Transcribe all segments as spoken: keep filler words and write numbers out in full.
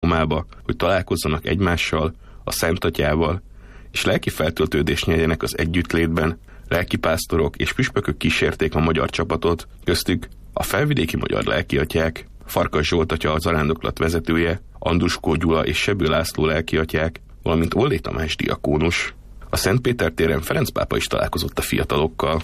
templomában, hogy találkozzanak egymással, a Szent Atyával, és lelki feltöltődést nyerjenek az együttlétben. Lelkipásztorok és püspökök kísérték a magyar csapatot, köztük a felvidéki magyar lelkiatyák, Farkas Zsolt atya a zarándoklat vezetője, Andruskó Gyula és Sebő László lelkiatyák, valamint Ollé Tamás diakónus. A Szent Péter téren Ferenc pápa is találkozott a fiatalokkal.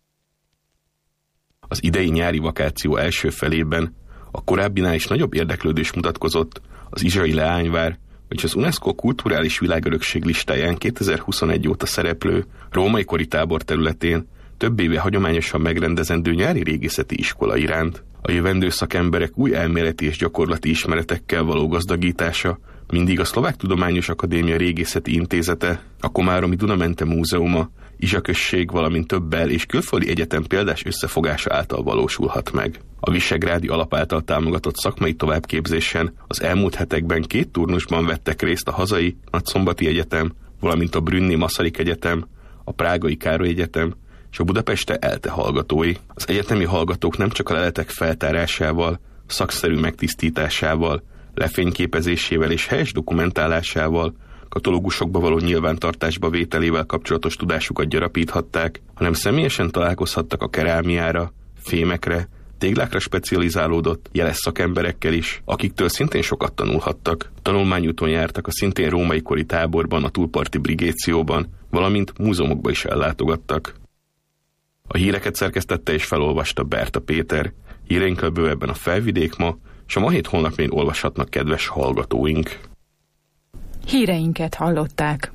Az idei nyári vakáció első felében a korábbinál is nagyobb érdeklődés mutatkozott az Izsai Leányvár, vagyis az UNESCO kulturális világörökség listáján kétezer-huszonegy óta szereplő római kori tábor területén több éve hagyományosan megrendezendő nyári régészeti iskola iránt. A jövendő szakemberek új elméleti és gyakorlati ismeretekkel való gazdagítása mindig a Szlovák Tudományos Akadémia Régészeti Intézete, a Komáromi Dunamente Múzeuma, Izsa-község, valamint több bel- és külföldi egyetem példás összefogása által valósulhat meg. A Visegrádi Alap által támogatott szakmai továbbképzésen az elmúlt hetekben két turnusban vettek részt a hazai Nagyszombati Egyetem, valamint a Brünni Masaryk Egyetem, a Prágai Károly Egyetem és a Budapeste ELTE hallgatói. Az egyetemi hallgatók nem csak a leletek feltárásával, szakszerű megtisztításával, lefényképezésével és helyes dokumentálásával, katalógusokba való nyilvántartásba vételével kapcsolatos tudásukat gyarapíthatták, hanem személyesen találkozhattak a kerámiára, fémekre, téglákra specializálódott jeles szakemberekkel is, akiktől szintén sokat tanulhattak. Tanulmányúton jártak a szintén római kori táborban, a Túlparti Brigécióban, valamint múzeumokba is ellátogattak. A híreket szerkesztette és felolvasta Berta Péter. Híreinkkel bővebben a Felvidék ma, és a Ma Hét honlapján olvashatnak kedves hallgatóink. Híreinket hallották.